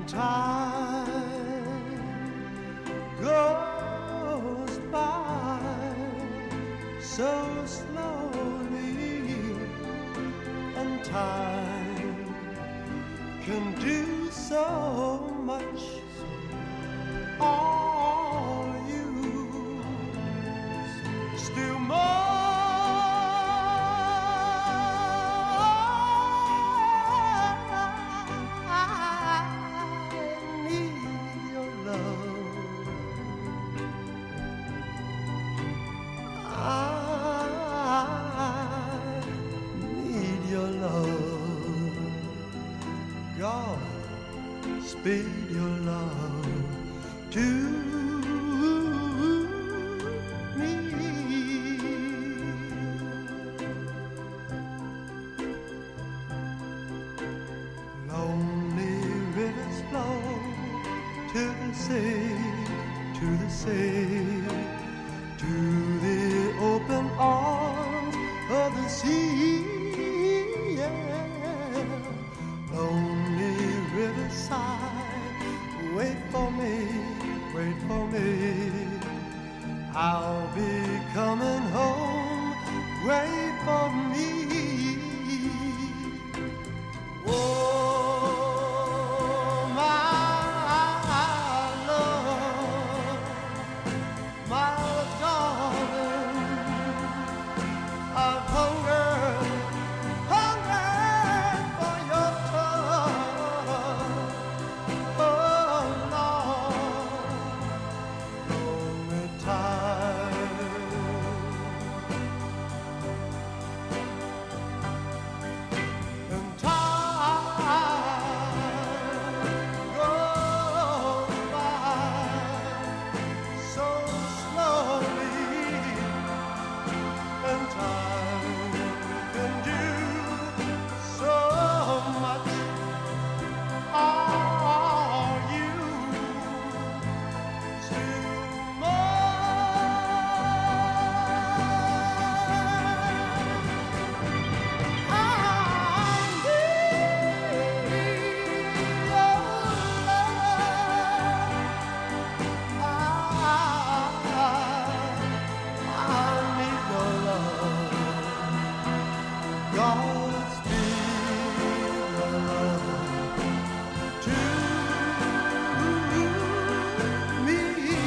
time goes by so slowly, and time can do so much. All you still more. Speed your love to me. Lonely rivers flow to the sea, to the sea, to the open arms of the sea. Yeah. Lonely riverside, wait for me, wait for me. I'll be coming home, wait for me. Oh, my love, my darling, I've hungered for your touch. Oh Lord, lonely time. And time goes by so slowly, and time can do so much. Are you still mine? I need your love. God's be your love to me.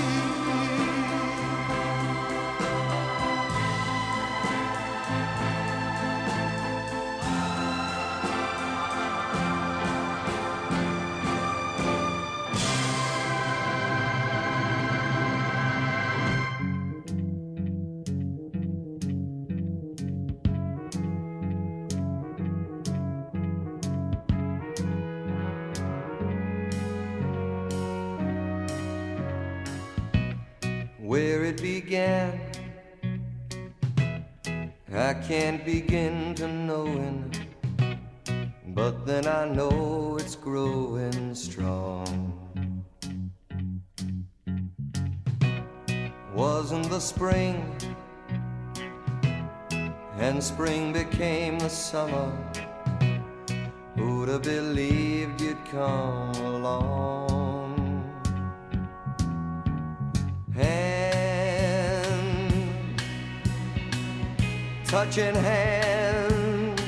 Where it began, I can't begin to knowing, but then I know it's growing strong. Wasn't the spring, and spring became the summer. Who'd have believed you'd come along? Hand, touching hands,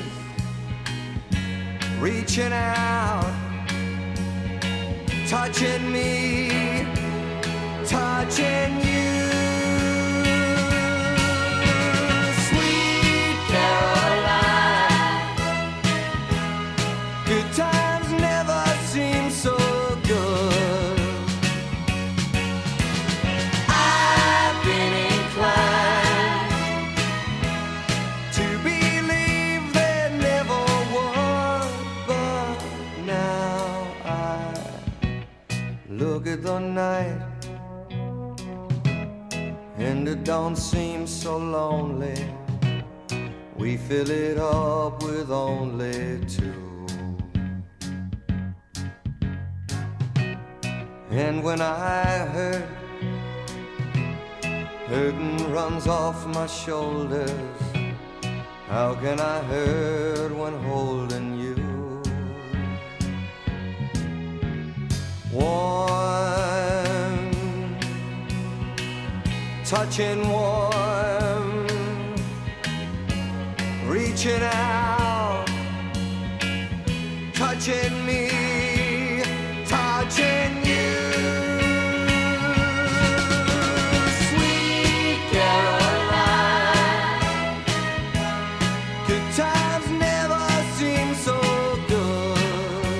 reaching out, touching me, touching you. Sweet Caroline, good times never seem so good. I've been inclined to believe there never was, but now I look at the night and it don't seem so lonely. We fill it up with only two. And when I hurt, hurting runs off my shoulders. How can I hurt when holding you? touching warm, reaching out, touching me, touching you. Sweet Caroline, good times never seem so good.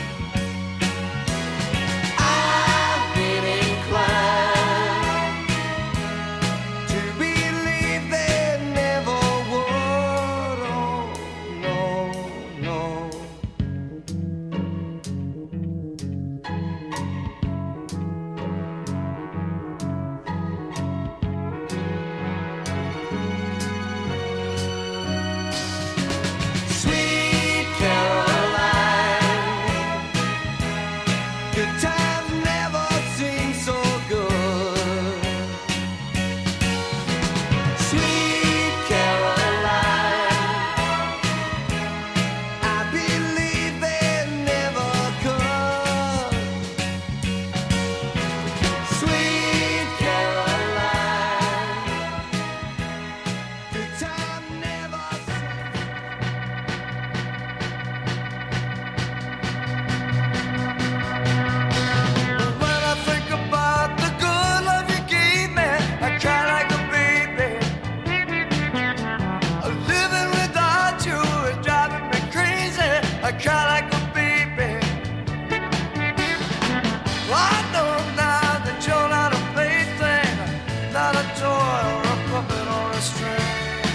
I've been inclined to believe they never would. Oh, no, no. Sweet Caroline, good times never seem so good. Sweet Caroline, I believe they never could. Sweet Caroline, good time never seems. When I think about the good love you gave me, I cry like a baby. Living without you is driving me crazy. I cry like a baby. I know now that you're not a plaything, not a toy or a puppet on a string.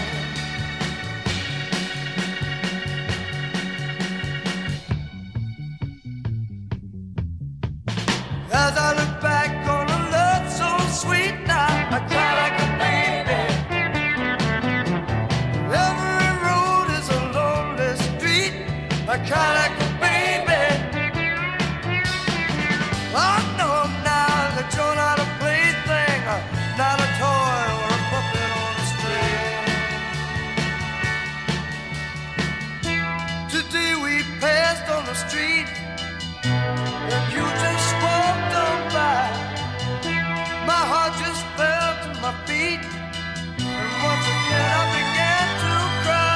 As I look back on a love so sweet now, I cry like a baby. Every road is a lonely street, I cry like a baby. I know now that you're not a plaything, not a toy or a puppet on a string. Today we passed on the street, and you just walked on by. My heart just fell to my feet, and once again I began to cry.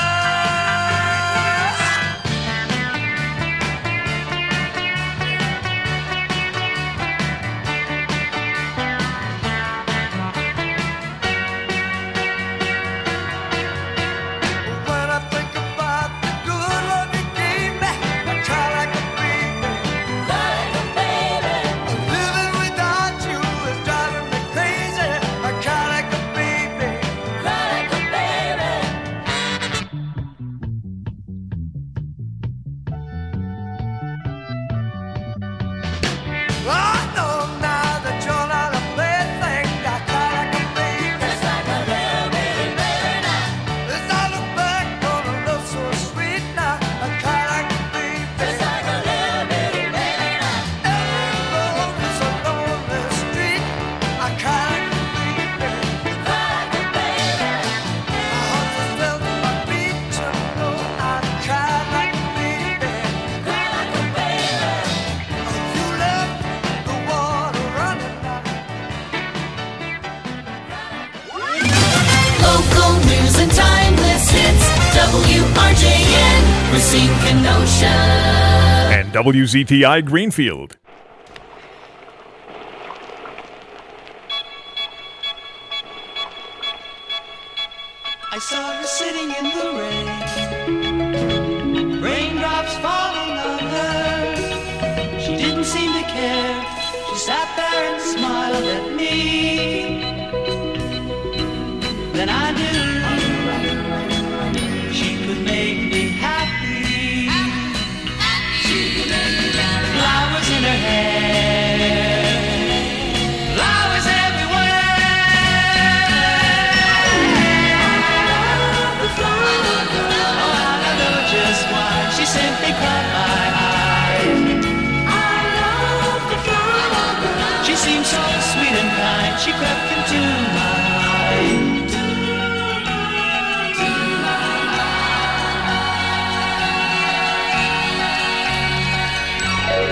When I think about the good love you gave me, I cry like a baby. Living without you is driving me crazy. I cry like a baby. I know now that you're not a plaything. I cry like a baby. As I look back on a love so sweet now, I cry like a baby. Every road is a lonely street. I cry like a baby. My heart just fell to my feet. You know I cry like a baby. You left the water running out. Local news and timeless hits. WRJN, Racine Kenosha. And WZTI Greenfield. I saw her sitting in the rain, raindrops falling on her. She didn't seem to care. She sat there and smiled at me. Then I knew she could make me happy. Flowers in her hair, flowers everywhere. Oh, I know just why. She simply caught my eye. She seemed so sweet and kind. She crept into my mind.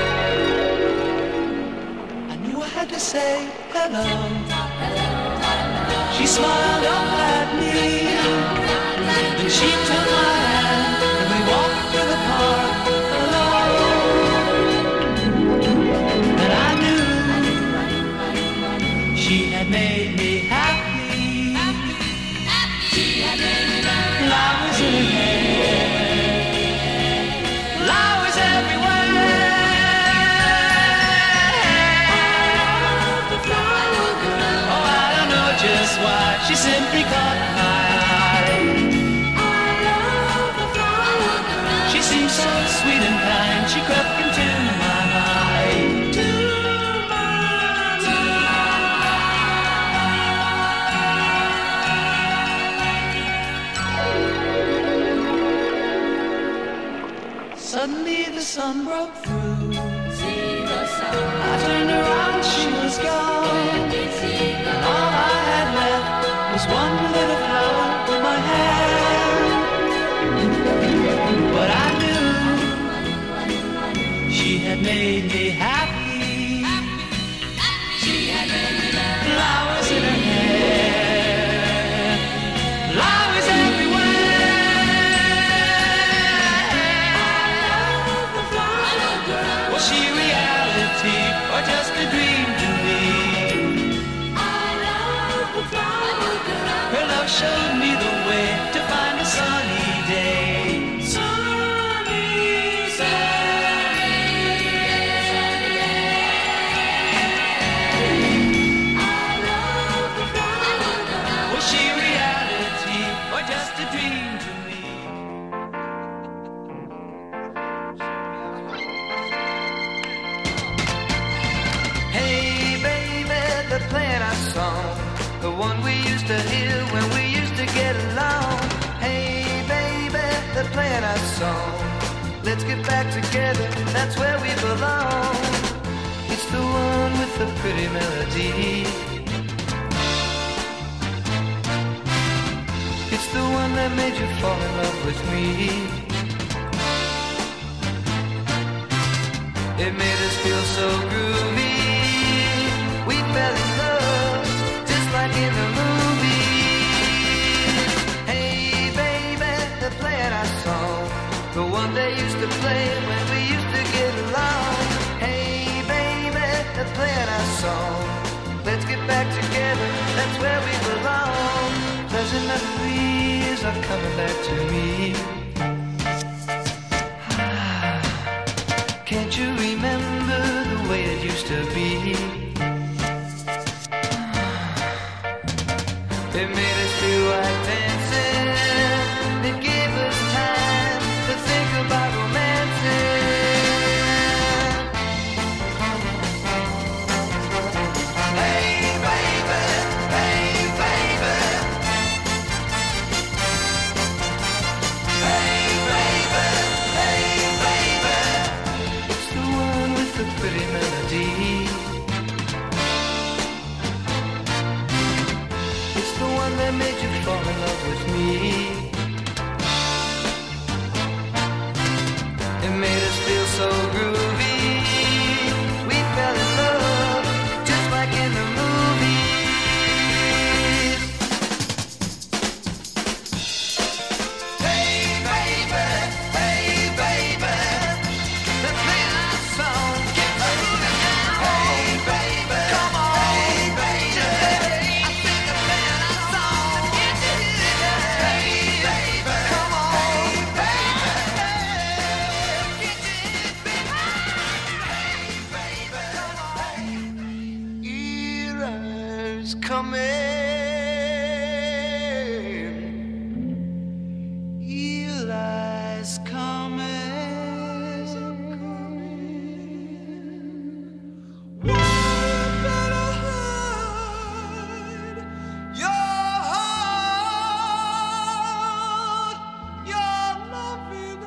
I knew I had to say hello. smiled up at me, and she took my hand, and we walked through the park alone. And I knew she had made me happy. Flowers in her hair, flowers everywhere. Oh, I don't know just why, she simply caught my eye. She seemed so sweet and kind, she crept into my mind. Suddenly the sun broke through. I turned around, she was gone. And all I had left was one little flower in my hand. But I knew she had made me happy. Flowers in her hair, flowers everywhere. Was she reality or just a dream to me? Her love showed me the way to find a sunny day. Was she reality or just a dream to me? Hey baby, the plan I song, the one we used to hear when we used to get along. Hey baby, the plan I song, let's get back together, that's where we belong. It's the one with the pretty melody. It's the one that made you fall in love with me. It made us feel so groovy. We fell in love, just like in the movies. Hey baby, the plan I saw, the one they used to play when we used to get along. Hey baby, the plan I saw, let's get back together, that's where we belong. Pleasant memories are coming back to me. Can't you remember the way it used to be? It made us feel like dancing. It gave us time to think about romancing. Hey baby, hey baby. Hey baby, hey baby. It's the one with the pretty melody. It's the one that made you fall in love with me. It made us feel so groovy. We fell in love, just like in the movies. Hey baby, hey baby. The plan I saw, get moving now. Hey baby, come on. Hey baby, I think the plan I saw, get hey baby, come on. Hey baby, get hey baby, come on. Era's coming. Eli's coming. One better hide your heart, your loving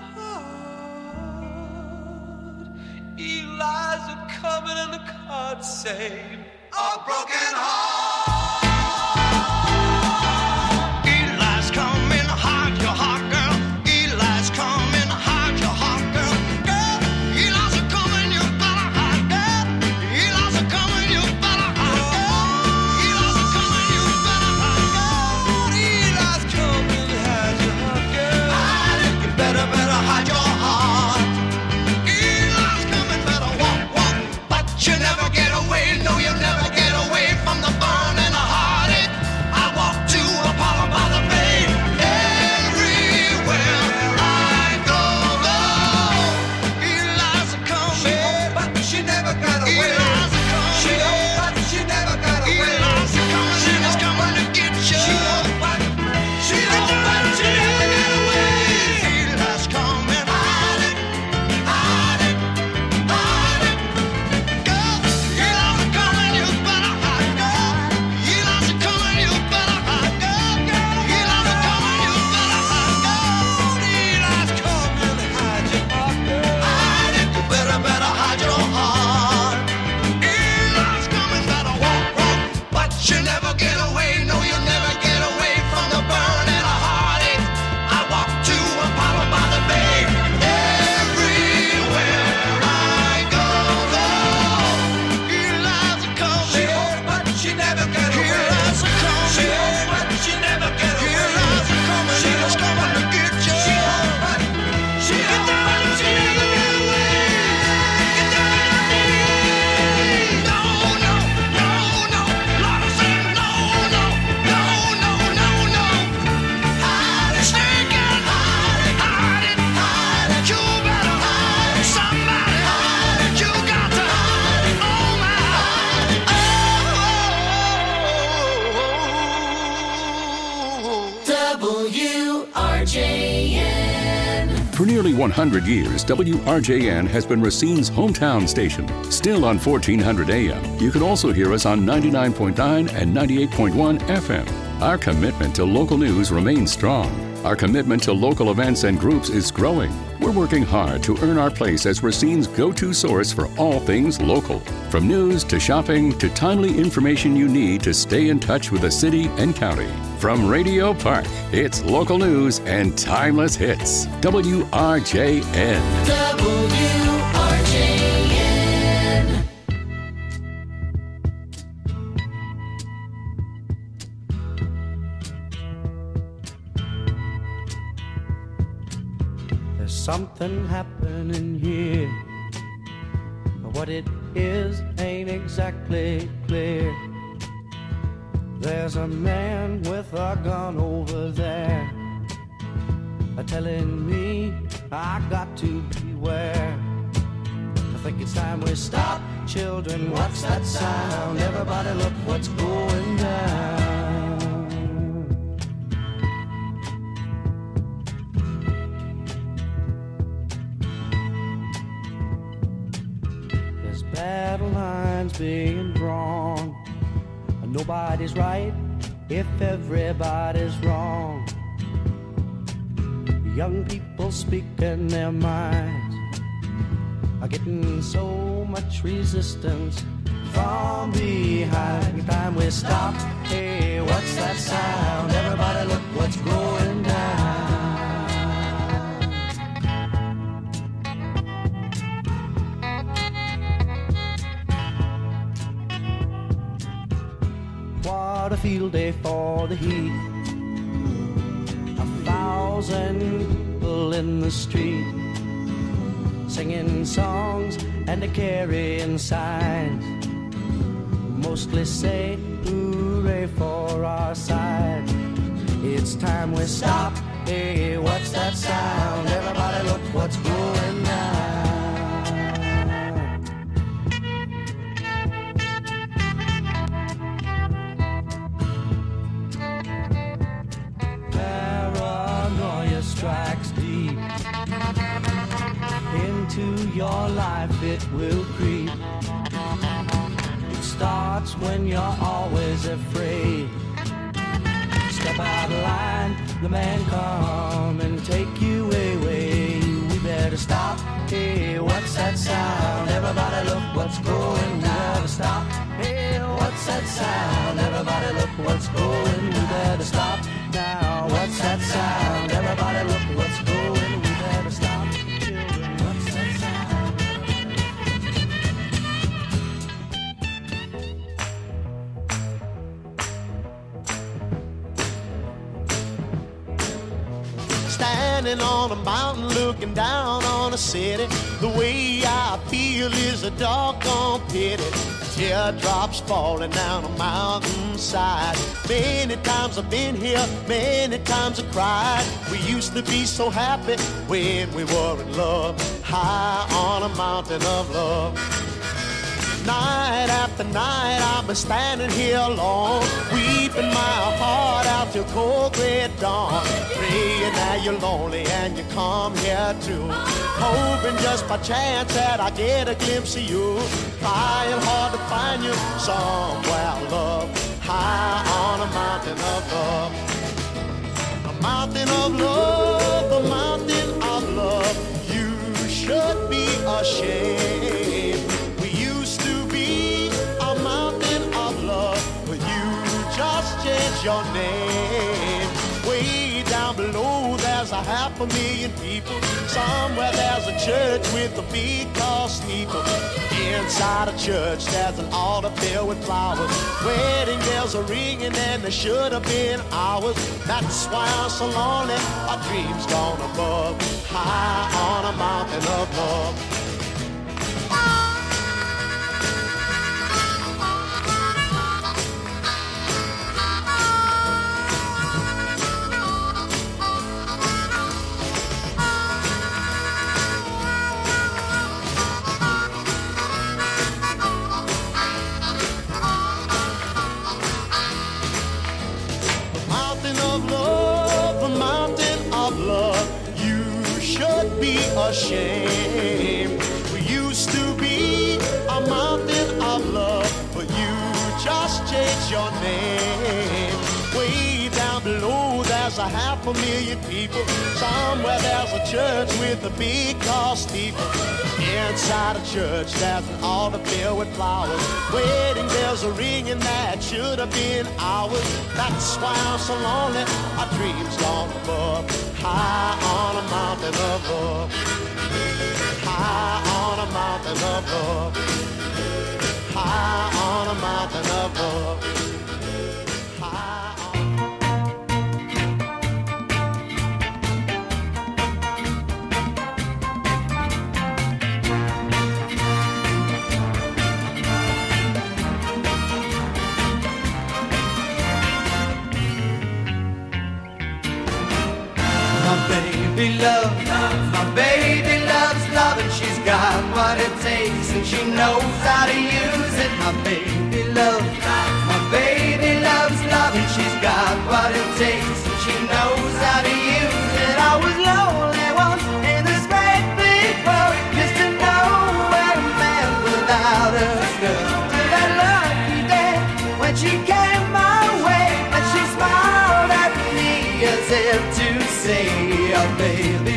heart. Eli's coming and the cards say a broken heart. Eli's coming, hide your heart, girl. Eli's coming, hide your heart, girl. Girl, Eli's coming, you better hide, girl. Eli's coming, you better hide, girl. Eli's coming, you better hide, girl. nearly 100 years, WRJN has been Racine's hometown station. Still on 1400 AM, you can also hear us on 99.9 and 98.1 FM. Our commitment to local news remains strong. Our commitment to local events and groups is growing. We're working hard to earn our place as Racine's go-to source for all things local. From news to shopping to timely information you need to stay in touch with the city and county. From Radio Park, it's local news and timeless hits. WRJN. WRJN. There's something happening here, but what it is ain't exactly clear. There's a man with a gun over there, telling me I got to beware. I think it's time we stop. Children, what's that sound? Everybody look what's going down. There's battle lines being drawn. Nobody's right if everybody's wrong. Young people speaking their minds are getting so much resistance from behind. Every time we stop, hey, what's that sound? Everybody look what's going down. What a field day for the heat. 1,000 people in the street, singing songs and a carrying signs. Mostly say hooray for our side. It's time we stop. Hey, what's that sound? Everybody look what's going down. Strikes deep into your life, it will creep. It starts when you're always afraid. Step out of line, the man come and take you away. We better stop. Hey, what's that sound? Everybody look what's going. We better stop. Hey, what's that sound? Everybody look what's going. We better stop now. What's that sound? Everybody look what's going. We better stop. Children, what's that sound? Standing on a mountain looking down on a city, the way I feel is a doggone pity. Teardrops falling down a mountainside. Many times I've been here, many times I cried. We used to be so happy when we were in love, high on a mountain of love. Night after night I've been standing here alone, weeping my heart out till cold red dawn. Praying that you're lonely and you come here too, hoping just by chance that I get a glimpse of you. Trying hard to find you somewhere, love, high on a mountain of love. A mountain of love, a mountain of love. You should be ashamed. We used to be a mountain of love, but you just changed your name. Way down below there's 500,000 people. Somewhere there's a church with a big tall steeple. Inside a church there's an altar filled with flowers. Wedding bells are ringing and they should have been ours. That's why I'm so lonely, our dreams gone above, high on a mountain of love. Be shame. We used to be a mountain of love, but you just changed your name. Way down below there's 500,000 people. Somewhere there's a church with a big tall steeple. Inside a church there's an altar filled with flowers. Wedding bells are ringing that should have been ours. That's why I'm so lonely, our dreams gone above. High on a mountain above. High on a mountain above. High on a mountain above. High on. My baby loves love, and she's got what it takes, and she knows how to use it. My baby loves love, and she's got what it takes, and she knows how to use it. I was lonely once in this great big world, just to know where a man without a girl. Till that lucky day when she came my way, and she smiled at me as if to say, your baby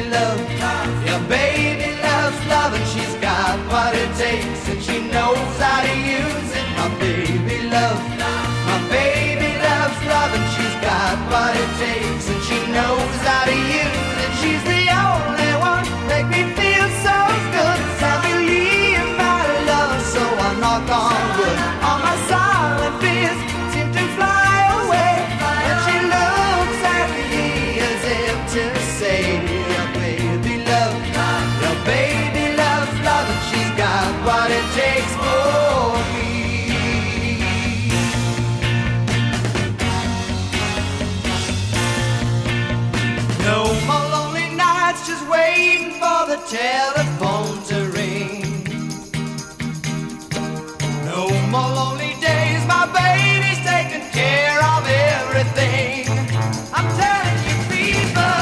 loves love, and she's got what it takes, and she knows how to use it. My baby loves love, and she's got what it takes, and she knows how to use it. She's the only one make me feel so good. I believe my love, so I knock on wood. All my silent fears seem to fly away, and she looks at me as if to say, your baby loves love, and she's got what it takes for me. No more lonely nights just waiting for the telephone to ring. No more lonely days, my baby's taking care of everything. I'm telling you people,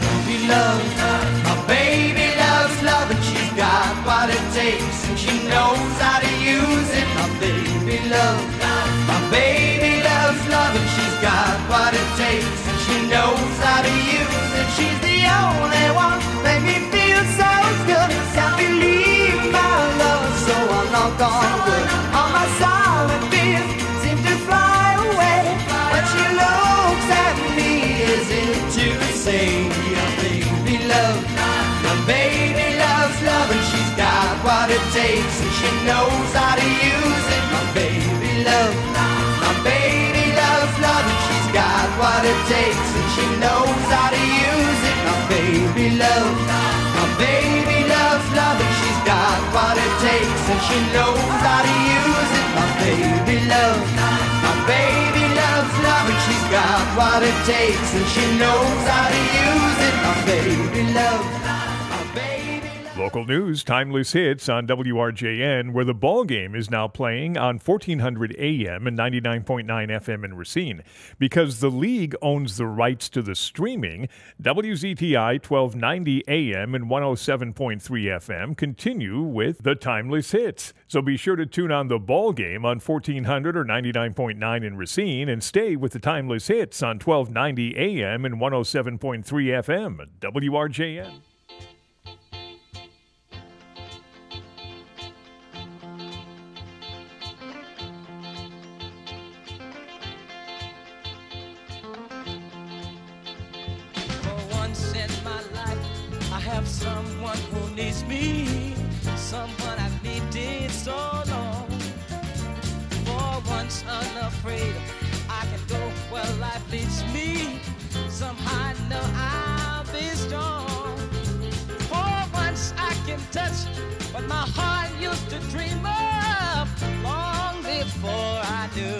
my baby loves love, and she's got what it takes, and she knows how to use it. My baby loves love, and she's got what it takes, and she knows how to use it. She's the only one make me feel so good. Can't believe my love, so I knock on wood. All my silent fears seem to fly away, but she looks at me as if to say, your baby loves love, and she's got what it takes, and she knows how to use it. My baby loves love, and she's got what it takes, and she knows how to use it. My baby loves love, and she's got what it takes, and she knows how to use it. My baby loves love, and she's got what it takes, and she knows how to use it. My baby loves. Local news, timeless hits on WRJN, where the ball game is now playing on 1400 AM and 99.9 FM in Racine. Because the league owns the rights to the streaming, WZTI 1290 AM and 107.3 FM continue with the timeless hits. So be sure to tune on the ball game on 1400 or 99.9 in Racine, and stay with the timeless hits on 1290 AM and 107.3 FM, WRJN. Someone who needs me, someone I've needed so long. For once unafraid, I can go where life leads me. Somehow I know I'll be strong. For once I can touch what my heart used to dream of long before I knew.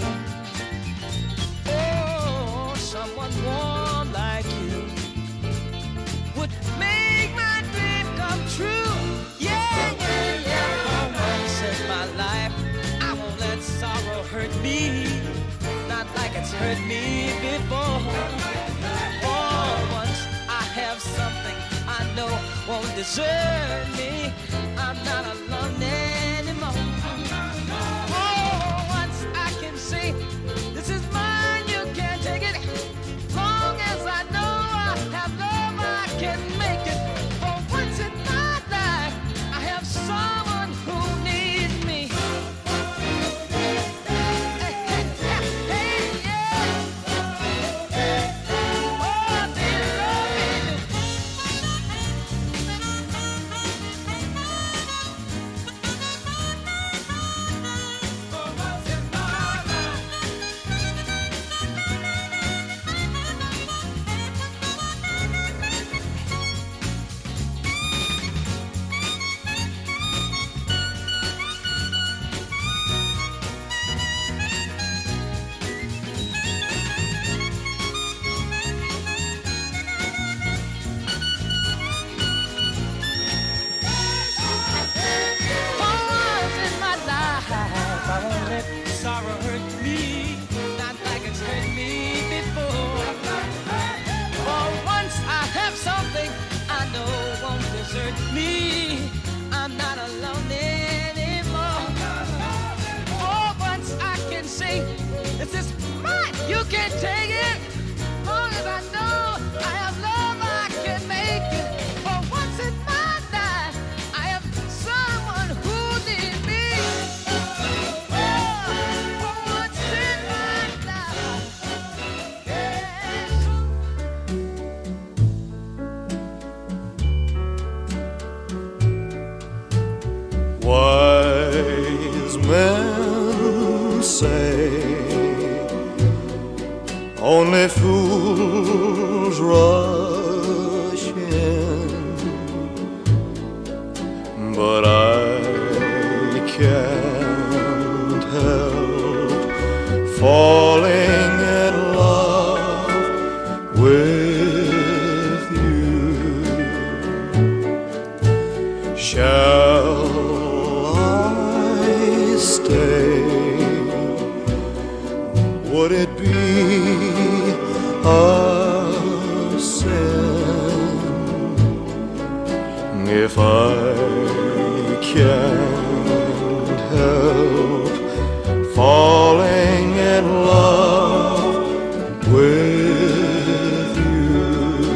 Oh, someone warm like you would make my dream come true. Yeah, yeah, yeah. For once in my life, I won't let sorrow hurt me, not like it's hurt me before. For once I have something I know won't won't desert me. I'm not alone anymore. Oh, once I can say, this is mine, you can't take it. Long as I know I have love, I can make it. For once in my life, I have someone who needs me. Hey, hey, hey, yeah. Oh, they love me. For once in my life. For once in my life, I won't let sorrow hurt me, not like it's hurt me before. For once I have something I know won't desert me. I'm not alone anymore. For once I can say, this is mine, you can't take it. Long as I know I have love, I can make it. For once in my life, I have someone who needs me. Oh, for once in my life, yes. Wise men say only fools rush in, but I can't help falling in love with you. Shall I stay? Would it be a sin if I can't help falling in love with you?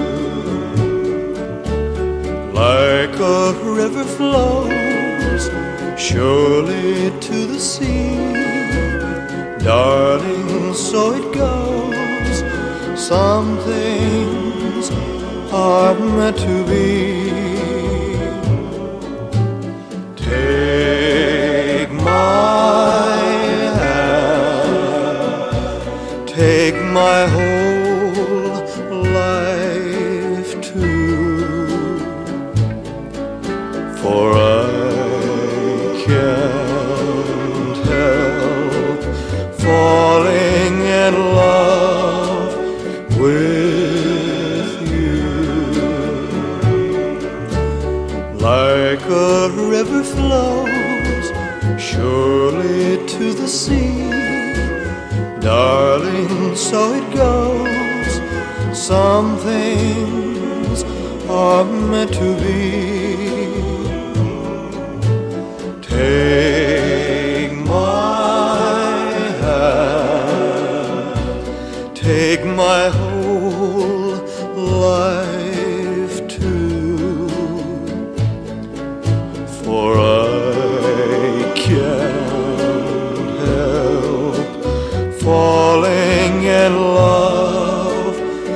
Like a river flows surely to the sea, darling, so it goes. Some things are meant to be. Take my hand, take my whole life too, for I can't help falling in love with you. Like a river flows surely to the sea, darling, so it goes. Some things are meant to be. Take my hand, take my whole life too, for I can't help falling in love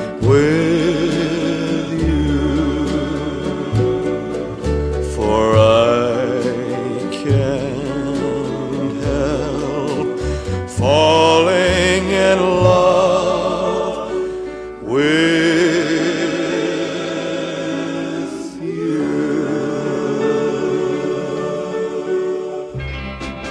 with you, for I can't help falling in love with you.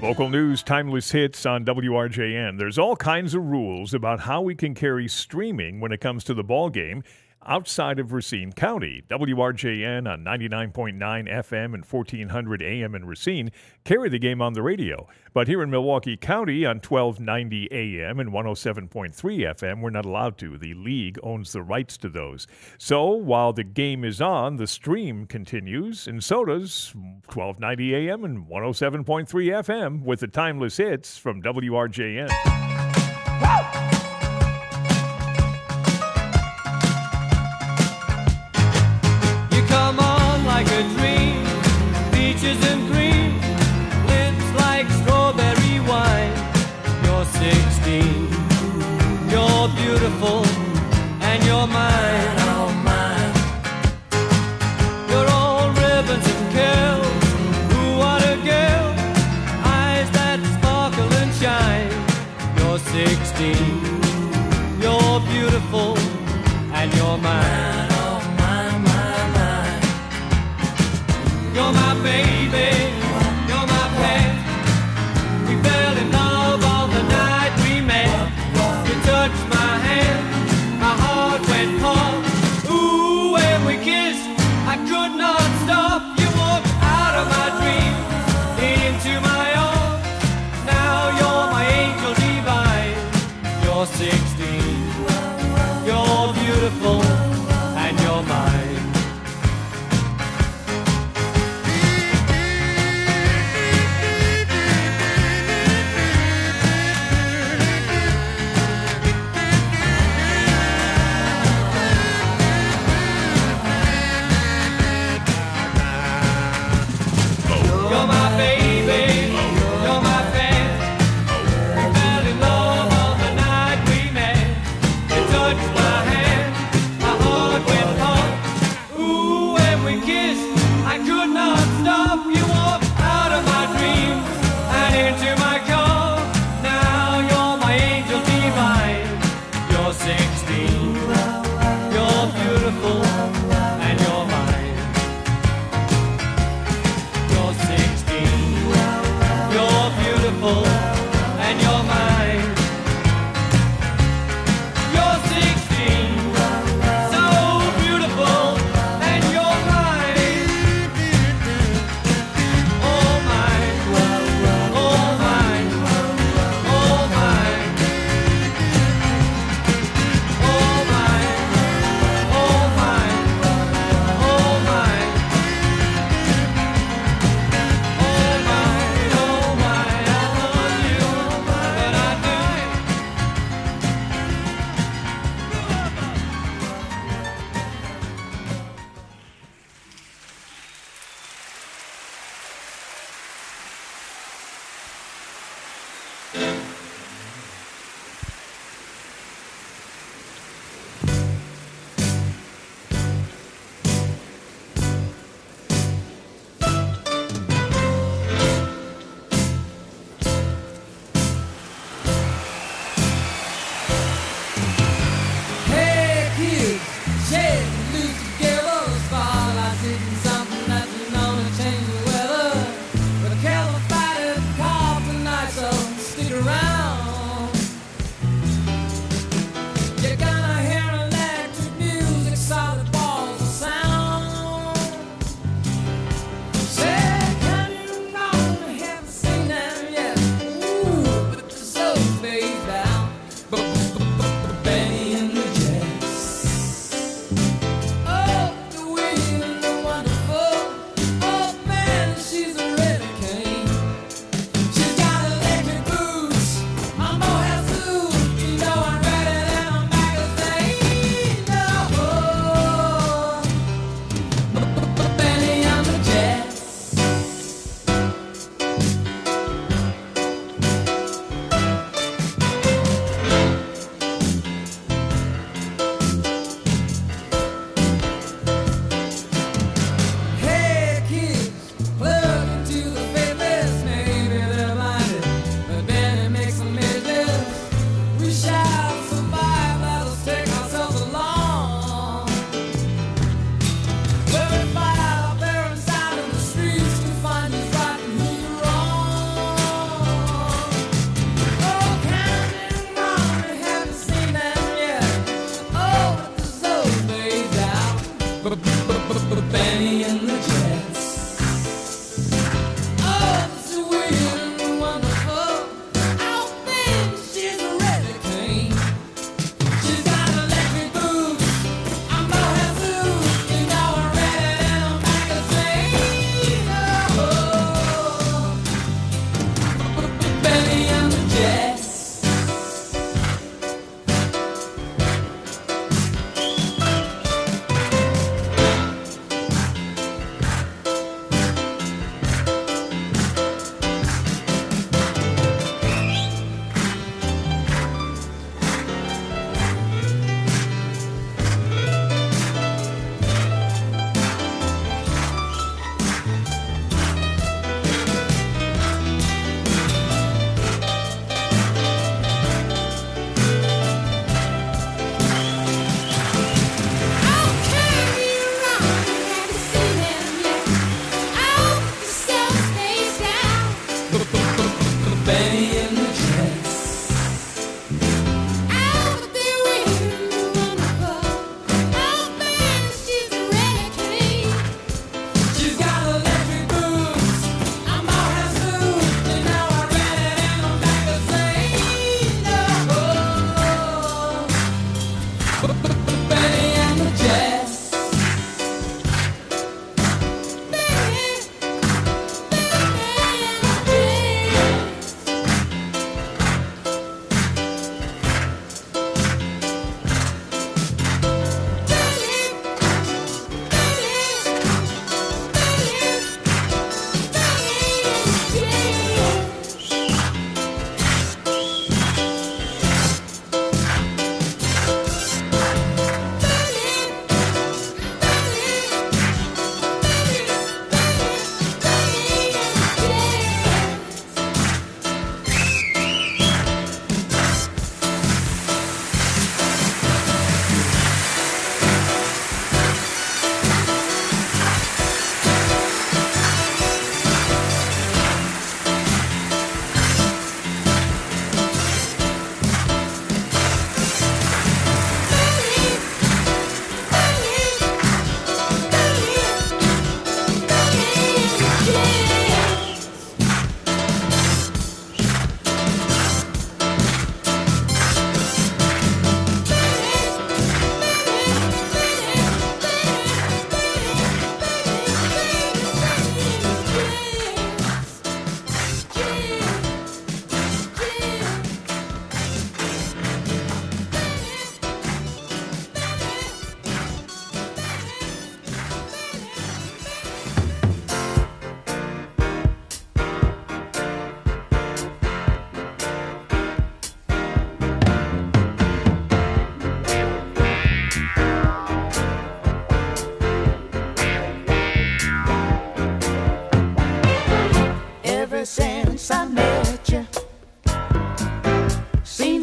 Local news, timeless hits on WRJN. There's all kinds of rules about how we can carry streaming when it comes to the ball game outside of Racine County. WRJN on 99.9 FM and 1400 AM in Racine carry the game on the radio. But here in Milwaukee County on 1290 AM and 107.3 FM, we're not allowed to. The league owns the rights to those. So while the game is on, the stream continues, and so does 1290 AM and 107.3 FM with the timeless hits from WRJN. Come on like a dream, peaches and cream, lips like strawberry wine. You're 16, you're beautiful, and you're mine, oh mine. You're all ribbons and curls, ooh what a girl, eyes that sparkle and shine. You're 16, you're beautiful, and you're mine. You're my baby, you're my pet. We fell in love on the night we met. You touched my hand, my heart went pump. Ooh, when we kissed, I could not stop. You walked out of my dreams, into my arms. Now you're my angel divine. You're 16, you're beautiful, and you're mine. You're my baby, you're my pet. We fell in love on the night we met.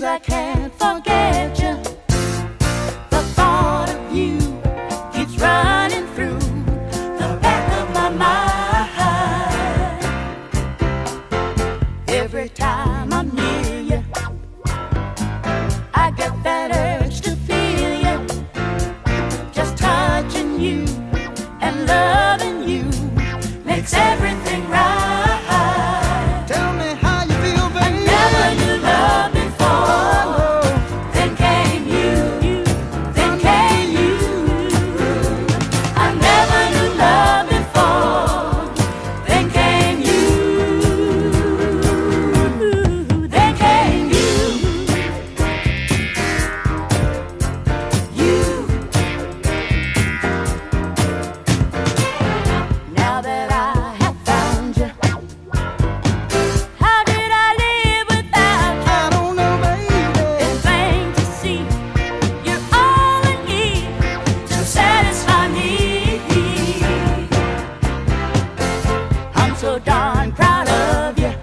I can't forget you. The thought of you keeps running through the back of my mind. Every time I'm near you, I get that urge to feel you. Just touching you and loving you makes everything right. Tell me how you feel, baby. Never knew love before. Then came you. Then came you. I never knew love before. Then came you. Then came you. You. Now that I have found you, how did I live without you? I don't know, baby. It's plain to see you're all I need to satisfy me. I'm so darn proud of you.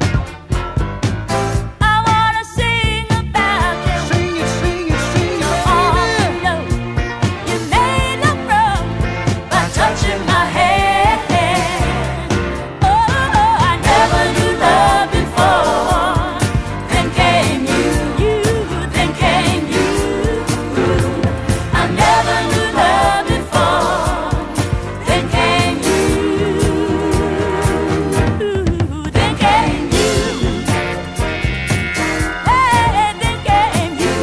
I wanna sing about you. Sing it, sing it, sing it, All baby. you know, you made love wrong by touching my hand. Oh, I never knew love before. Then came you, then came you. I never knew love before. Then came you, then came you. Hey, then came you.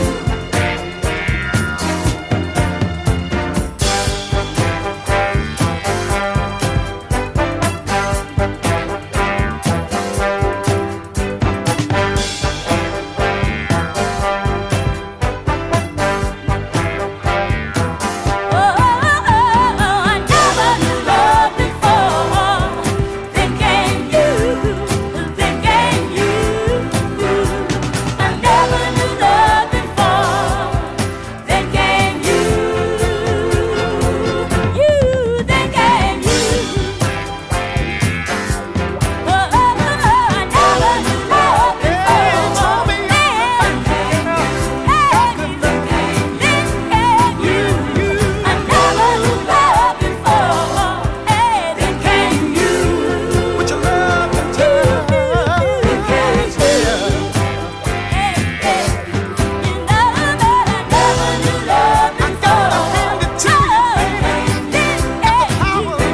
I never knew love before. Then came you, then came you. I never knew love before. Then came you, then came you. I never knew love before. Then came you, then came you. I never knew love before. Then came you. With your love and touch. Then came you. You know that I never knew love before. gotta hand it to you, baby. Then came you.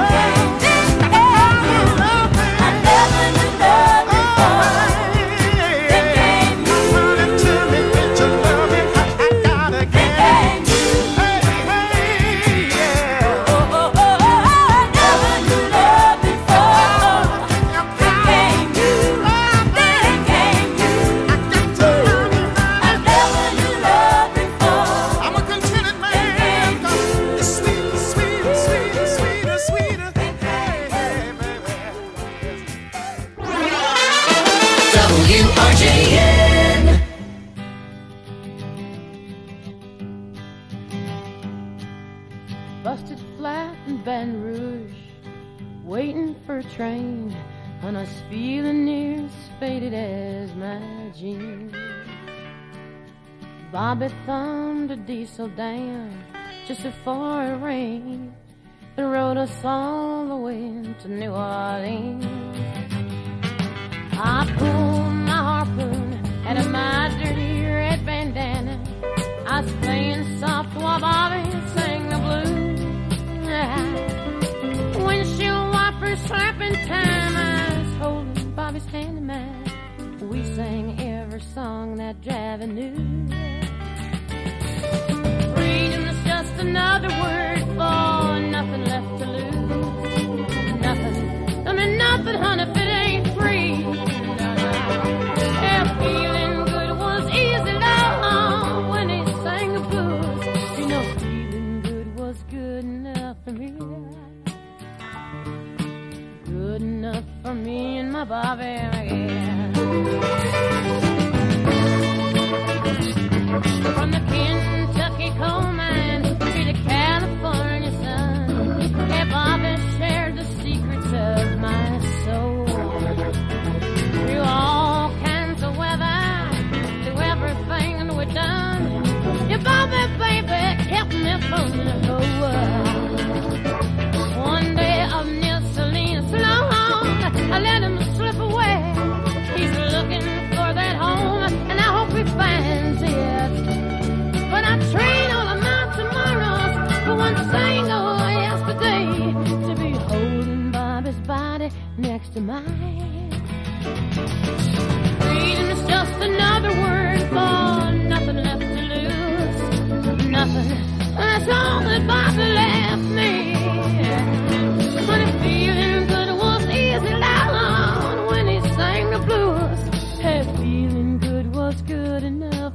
I never knew love before. Then came you. Run it to me with your love and I gotta Then get it. came you. Hey, hey, yeah. I never knew love before. Then came you. Then came you. I never knew love before. I'm a contented man. It's sweet, sweet, sweet, sweeter, sweeter. Hey, hey, baby. WRJN. Busted flat in Baton Rouge, waiting for a train, and I was feeling near as faded as my jeans. Bobby thumbed a diesel down just before it rained and rode us all the way to New Orleans. I pulled my harpoon out of my dirty red bandana. I was playing soft while Bobby sang the blues. Windshield wipers slapping time. I was holding Bobby's hand in mine. We sang every song that Javi knew. Freedom's just another word for nothing left to lose. Nothing, I mean nothing, honey, if it ain't free. Yeah, feeling good was easy, love, when he sang the blues. You know, feeling good was good enough for me. Good enough for me and my Bobby, yeah. From the Kentucky coal mine to the California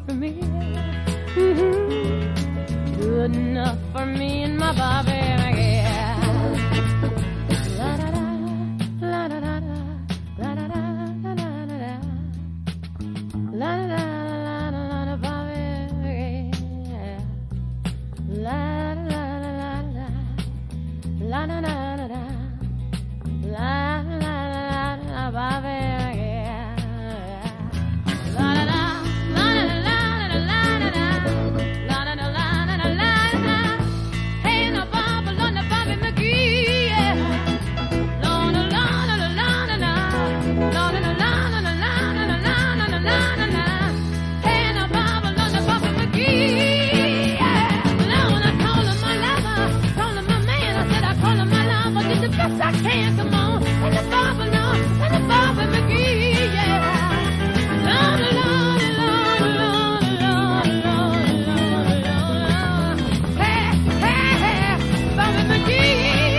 for me. Good enough for me and my Bobby. Yeah. La da da, la da da da, la da da da da da da, la da da la da Bobby. Yeah. La da da la da, la da da da da, la da da Bobby. I can't come on, and the Bobby, no, and the Bobby McGee, yeah. Lord, Lord, Lord, Lord, Lord, Lord, Lord, Lord. Hey, hey, hey, Bobby McGee,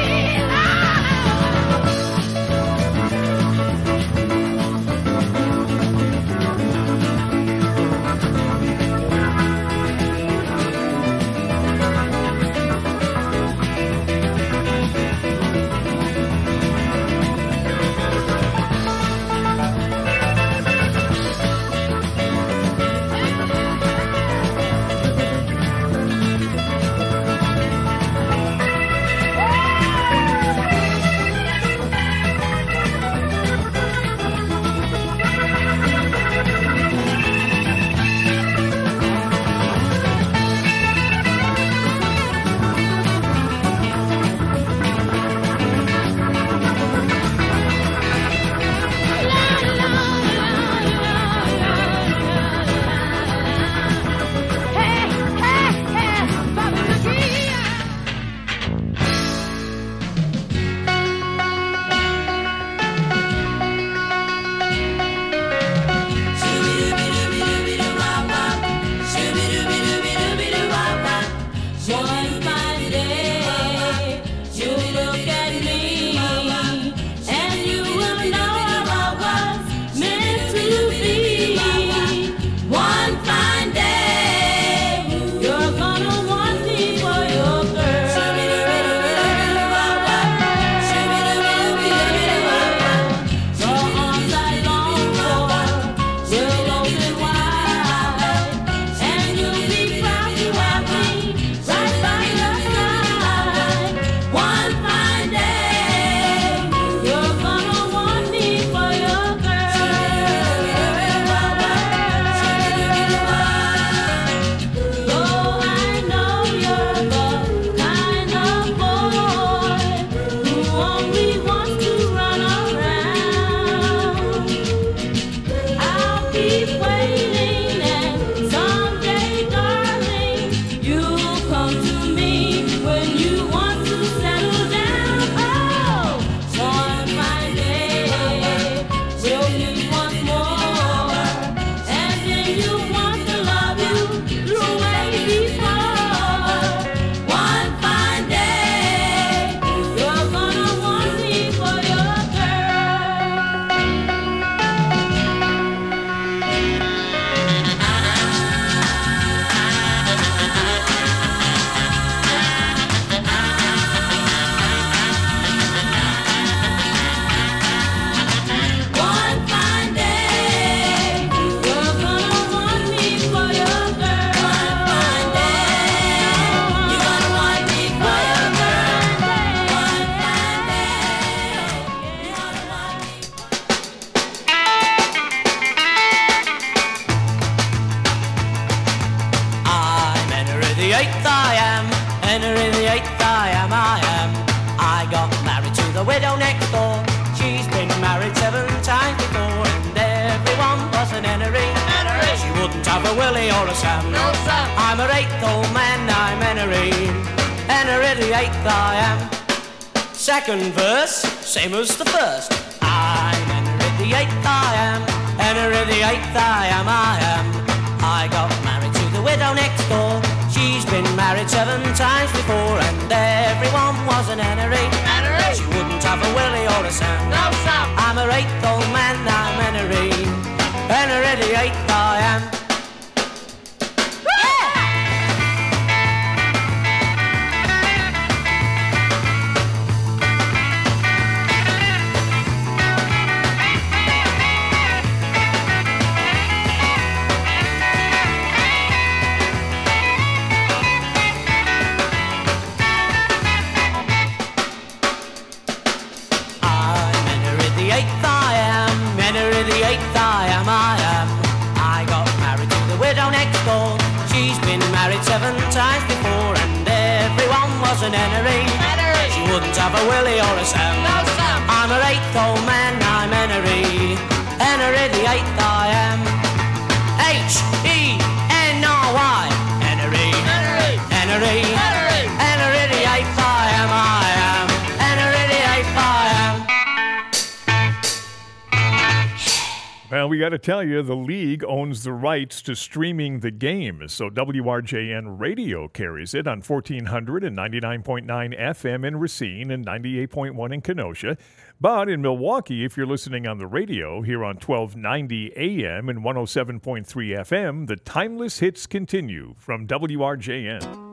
Second verse, same as the first. I'm Henry VIII, I am. Henry VIII, I am, I am. I got married to the widow next door. She's been married 7 times before, and everyone was an Henry. Henry. She wouldn't have a Willie or a Sam. No, Sam. I'm her 8th old man, I'm Henry. Henry VIII, I am. married 7 times before, and everyone was an Henry. She wouldn't have a Willie or a Sam. No, Sam. I'm her 8th old man, I'm Henry. Henry the 8th I am. Henry. Henry. Henry. Henry the 8th I am. Henry the 8th I am. Well, we got to tell you, the league owns the rights to streaming the game, so WRJN Radio carries it on 1400 and 99.9 FM in Racine and 98.1 in Kenosha. But in Milwaukee, if you're listening on the radio, here on 1290 AM and 107.3 FM, the timeless hits continue from WRJN.